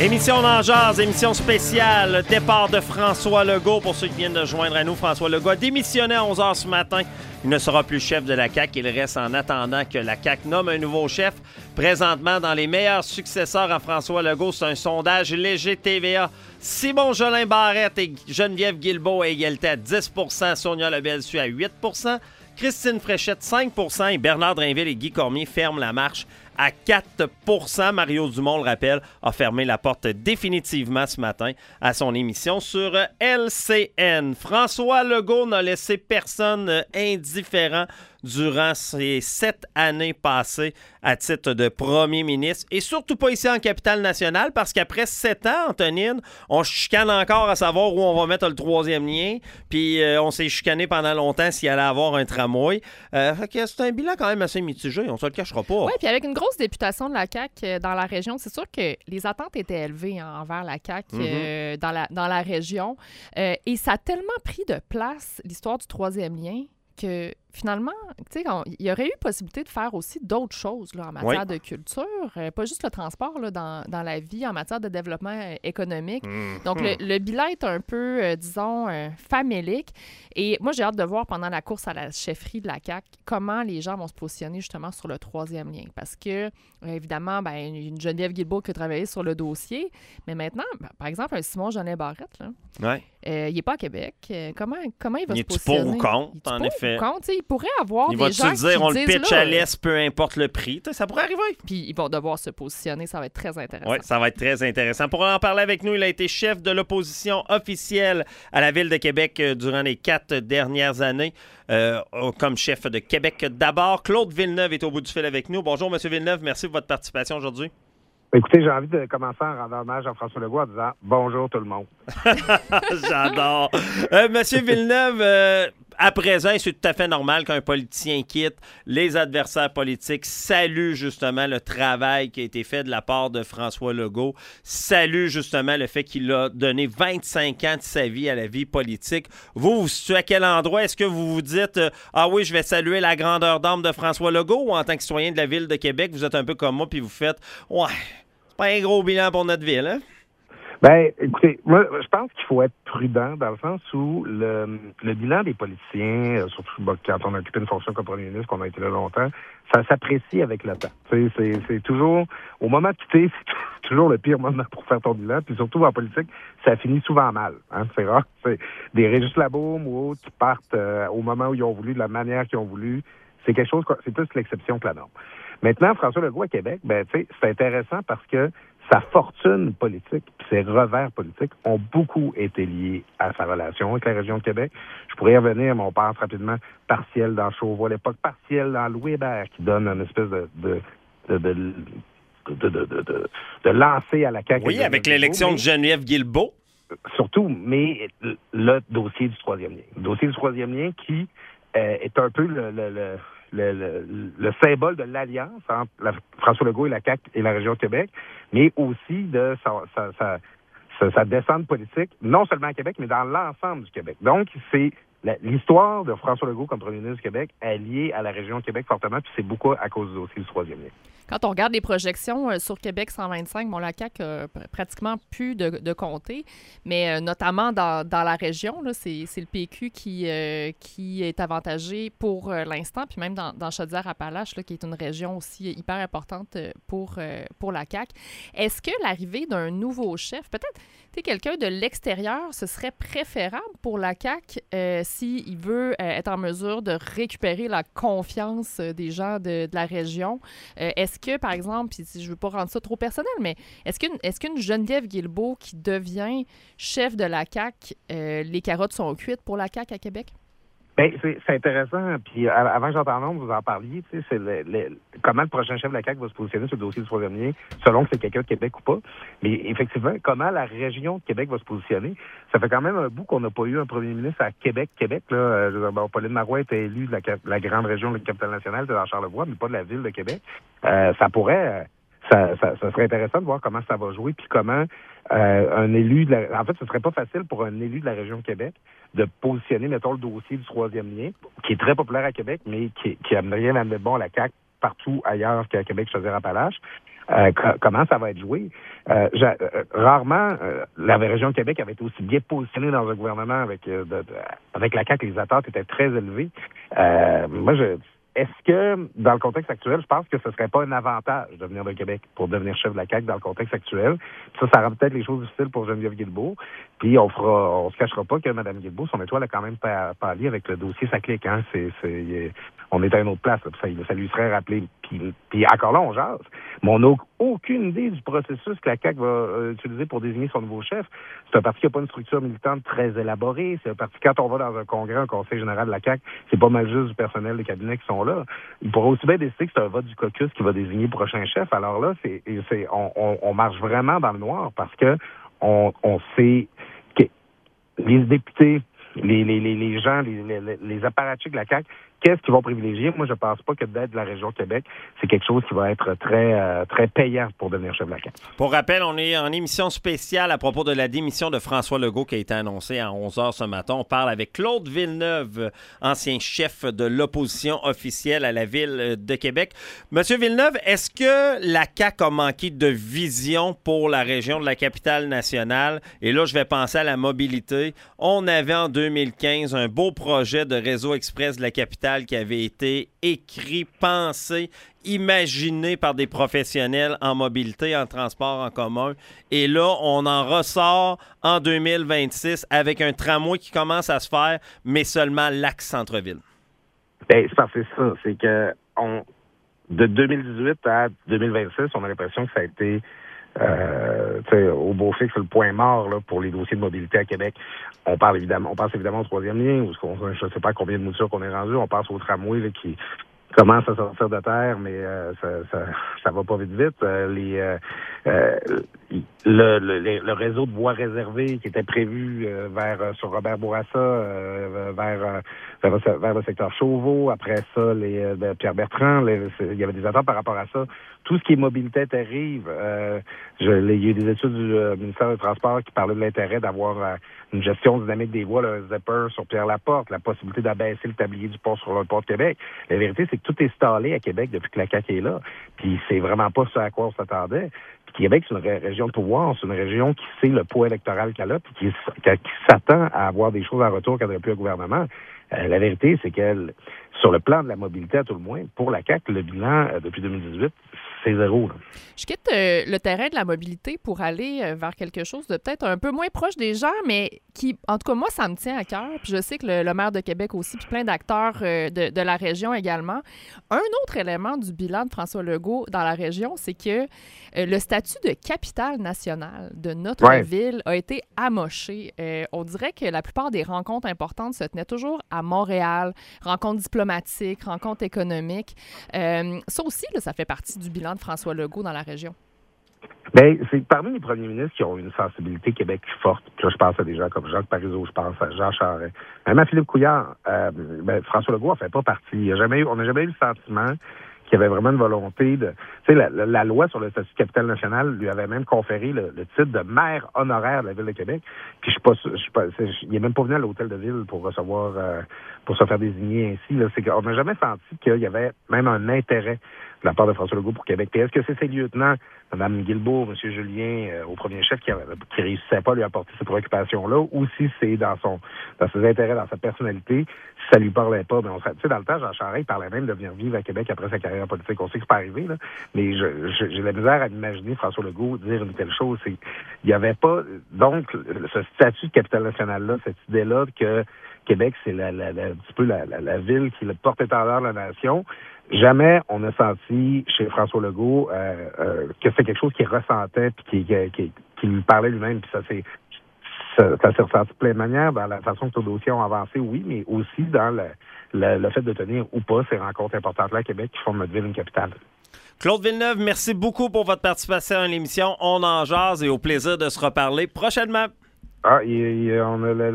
Émission dans Jazz, émission spéciale, départ de François Legault. Pour ceux qui viennent de joindre à nous, François Legault a démissionné à 11h ce matin. Il ne sera plus chef de la CAQ. Il reste en attendant que la CAQ nomme un nouveau chef. Présentement, dans les meilleurs successeurs à François Legault, c'est un sondage léger TVA. Simon Jolin Barrette et Geneviève Guilbeault à égalité à 10 %. Sonia Lebel suit à 8 %. Christine Fréchette, 5 % et Bernard Drinville et Guy Cormier ferment la marche à 4 %. Mario Dumont, le rappelle, a fermé la porte définitivement ce matin à son émission sur LCN. François Legault n'a laissé personne indifférent durant ces 7 années passées à titre de premier ministre, et surtout pas ici en Capitale-Nationale, parce qu'après 7 ans, Antonine, on chicane encore à savoir où on va mettre le troisième lien, puis on s'est chicané pendant longtemps s'il allait avoir un tramway. Fait que c'est un bilan quand même assez mitigé, on se le cachera pas. Oui, puis avec une grosse députation de la CAQ dans la région, c'est sûr que les attentes étaient élevées envers la CAQ dans la région, et ça a tellement pris de place, l'histoire du troisième lien, que finalement, tu sais, il y aurait eu possibilité de faire aussi d'autres choses là, en matière de culture, pas juste le transport là, dans la vie, en matière de développement économique. Donc, le bilan est un peu, disons, famélique. Et moi, j'ai hâte de voir pendant la course à la chefferie de la CAQ comment les gens vont se positionner justement sur le troisième lien. Parce que, évidemment, une Geneviève Guilbeault qui a travaillé sur le dossier, mais maintenant, par exemple, un Simon Jolin Barrette, là, il n'est pas à Québec. Comment il va se positionner? Il est pour ou contre, en effet. Il pourrait avoir des gens qui disent on le pitch là, à l'est, peu importe le prix. Ça pourrait arriver. Puis ils vont devoir se positionner. Ça va être très intéressant. Oui, ça va être très intéressant. Pour en parler avec nous, il a été chef de l'opposition officielle à la Ville de Québec durant les 4 dernières années, comme chef de Québec d'abord. Claude Villeneuve est au bout du fil avec nous. Bonjour, M. Villeneuve. Merci pour votre participation aujourd'hui. Écoutez, j'ai envie de commencer en rendant hommage à François Legault en disant « Bonjour tout le monde ». J'adore. Monsieur Villeneuve, à présent, c'est tout à fait normal qu'un politicien quitte. Les adversaires politiques saluent justement le travail qui a été fait de la part de François Legault, saluent justement le fait qu'il a donné 25 ans de sa vie à la vie politique. Vous vous situez à quel endroit? Est-ce que vous vous dites « Ah oui, je vais saluer la grandeur d'âme de François Legault » ou en tant que citoyen de la Ville de Québec, vous êtes un peu comme moi puis vous faites « Ouais, c'est pas un gros bilan pour notre ville, hein? » Ben, écoutez, moi, je pense qu'il faut être prudent dans le sens où le bilan des politiciens, surtout quand on a occupé une fonction comme premier ministre, qu'on a été là longtemps, ça s'apprécie avec le temps. C'est toujours, au moment de quitter, c'est toujours le pire moment pour faire ton bilan, puis surtout en politique, ça finit souvent mal. Hein? C'est rare. C'est des Régis Labaume ou autres qui partent au moment où ils ont voulu, de la manière qu'ils ont voulu. C'est quelque chose, c'est plus l'exception que la norme. Maintenant, François Legault à Québec, c'est intéressant parce que sa fortune politique et ses revers politiques ont beaucoup été liés à sa relation avec la région de Québec. Je pourrais y revenir, mais on passe rapidement partiel dans Chauveau, à l'époque partiel dans Louis Hébert, qui donne une espèce de lancer à la CAQ. Oui, avec l'élection de Geneviève Guilbeault. Surtout, mais le dossier du troisième lien. Le dossier du troisième lien qui est un peu le symbole de l'alliance entre François Legault et la CAQ et la région de Québec, mais aussi de sa descente politique, non seulement à Québec, mais dans l'ensemble du Québec. Donc, c'est l'histoire de François Legault comme premier ministre du Québec est liée à la région de Québec fortement, puis c'est beaucoup à cause du dossier du troisième lien. Quand on regarde les projections sur Québec 125, la CAQ a pratiquement plus de comté, mais notamment dans la région, là, c'est le PQ qui est avantagé pour l'instant, puis même dans Chaudière-Appalaches, là, qui est une région aussi hyper importante pour la CAQ. Est-ce que l'arrivée d'un nouveau chef, peut-être quelqu'un de l'extérieur, ce serait préférable pour la CAQ s'il veut être en mesure de récupérer la confiance des gens de la région? Est-ce que, par exemple, puis je ne veux pas rendre ça trop personnel, mais est-ce qu'une Geneviève Guilbeault qui devient chef de la CAQ, les carottes sont cuites pour la CAQ à Québec? Bien, c'est intéressant. Puis avant que j'entende vous en parliez, tu sais, c'est comment le prochain chef de la CAQ va se positionner sur le dossier du troisième lien, selon que c'est quelqu'un de Québec ou pas. Mais effectivement, comment la région de Québec va se positionner. Ça fait quand même un bout qu'on n'a pas eu un premier ministre à Québec, là. Pauline Marois était élue de la grande région de la Capitale-Nationale, dans Charlevoix, mais pas de la ville de Québec. Ça pourrait... Ça serait intéressant de voir comment ça va jouer, puis comment un élu... En fait, ce serait pas facile pour un élu de la région de Québec de positionner, mettons, le dossier du troisième lien, qui est très populaire à Québec, mais qui aimerait bien amener bon à la CAQ partout ailleurs qu'à Québec, Chaudière-Appalaches. comment ça va être joué. Rarement, la région de Québec avait été aussi bien positionnée dans un gouvernement avec la CAQ. Les attentes étaient très élevées. Est-ce que, dans le contexte actuel, je pense que ce serait pas un avantage de venir de Québec pour devenir chef de la CAQ dans le contexte actuel? Puis ça rend peut-être les choses difficiles pour Geneviève Guilbeault. Puis on se cachera pas que Mme Guilbeault, son étoile a quand même pâli avec le dossier Saclay. Hein? On est à une autre place. Là, ça lui serait rappelé. Puis encore là, on jase. Mais on n'a aucune idée du processus que la CAQ va utiliser pour désigner son nouveau chef. C'est un parti qui n'a pas une structure militante très élaborée. C'est un parti, quand on va dans un congrès, un conseil général de la CAQ, c'est pas mal juste du personnel de cabinet qui sont là. Il pourra aussi bien décider que c'est un vote du caucus qui va désigner le prochain chef. Alors là, on marche vraiment dans le noir parce que on sait que les députés, les gens, les apparatchiks de la CAQ, qu'est-ce qu'ils vont privilégier? Moi, je pense pas que d'être de la région Québec, c'est quelque chose qui va être très payant pour devenir chef de la CAQ. Pour rappel, on est en émission spéciale à propos de la démission de François Legault qui a été annoncée à 11h ce matin. On parle avec Claude Villeneuve, ancien chef de l'opposition officielle à la Ville de Québec. Monsieur Villeneuve, est-ce que la CAQ a manqué de vision pour la région de la Capitale-Nationale? Et là, je vais penser à la mobilité. On avait en 2015 un beau projet de réseau express de la capitale qui avait été écrit, pensé, imaginé par des professionnels en mobilité, en transport en commun. Et là, on en ressort en 2026 avec un tramway qui commence à se faire, mais seulement l'axe centre-ville. Bien, c'est ça. C'est que de 2018 à 2026, on a l'impression que ça a été au beau fixe, le point mort là, pour les dossiers de mobilité à Québec. On pense évidemment au troisième lien, je ne sais pas combien de moutures qu'on est rendu. On passe au tramway là, qui commence à sortir de terre, mais ça va pas vite. Le réseau de voies réservées qui était prévu sur Robert Bourassa, vers le secteur Chauveau, après ça, Pierre Bertrand, il y avait des attentes par rapport à ça. Tout ce qui est mobilité terrible, il y a eu des études du ministère des Transports qui parlaient de l'intérêt d'avoir une gestion dynamique des voies, un zipper sur Pierre-Laporte, la possibilité d'abaisser le tablier du pont sur le pont de Québec. La vérité, c'est que tout est stallé à Québec depuis que la CAQ est là. Puis c'est vraiment pas ce à quoi on s'attendait. Puis Québec, c'est une région de pouvoir, c'est une région qui sait le poids électoral qu'elle a, puis qui s'attend à avoir des choses en retour quand il n'y a plus un gouvernement. La vérité, c'est que sur le plan de la mobilité, à tout le moins, pour la CAQ, le bilan depuis 2018, c'est zéro. Là. Je quitte le terrain de la mobilité pour aller vers quelque chose de peut-être un peu moins proche des gens, mais qui, en tout cas, moi, ça me tient à cœur. Puis je sais que le maire de Québec aussi, puis plein d'acteurs de la région également. Un autre élément du bilan de François Legault dans la région, c'est que le statut de capitale nationale de notre ville a été amoché. On dirait que la plupart des rencontres importantes se tenaient toujours à Montréal, rencontres diplomatiques, rencontres économiques. Ça aussi, là, ça fait partie du bilan de François Legault dans la région. Bien, c'est parmi les premiers ministres qui ont une sensibilité Québec forte. Puis là, je pense à des gens comme Jacques Parizeau, je pense à Jean Charest. Même à Philippe Couillard, François Legault en fait pas partie. On n'a jamais eu le sentiment qu'il y avait vraiment une volonté de... Tu sais, la loi sur le statut de capitale nationale lui avait même conféré le titre de maire honoraire de la Ville de Québec. Puis il n'est même pas venu à l'hôtel de ville pour recevoir, pour se faire désigner ainsi. Là. On n'a jamais senti qu'il y avait même un intérêt de la part de François Legault pour Québec. Puis est-ce que c'est ses lieutenants, Mme Guilbeault, M. Julien, au premier chef, qui réussissaient pas à lui apporter ces préoccupations-là, ou si c'est dans ses intérêts, dans sa personnalité, si ça lui parlait pas, ben tu sais, dans le temps, Jean Charest parlait même de venir vivre à Québec après sa carrière politique. On sait que c'est pas arrivé, là, mais j'ai la misère à imaginer François Legault dire une telle chose. Il n'y avait pas, donc, ce statut de capitale nationale-là, cette idée-là que Québec, c'est un petit peu la ville qui est le porte-étendard de la nation. Jamais on a senti chez François Legault que c'est quelque chose qu'il ressentait puis qui lui parlait lui-même. Puis ça s'est ressenti de plein de manière dans la façon que nos dossiers ont avancé, oui, mais aussi dans le fait de tenir ou pas ces rencontres importantes-là à Québec qui font de notre ville une capitale. Claude Villeneuve, merci beaucoup pour votre participation à l'émission. On en jase et au plaisir de se reparler prochainement. On a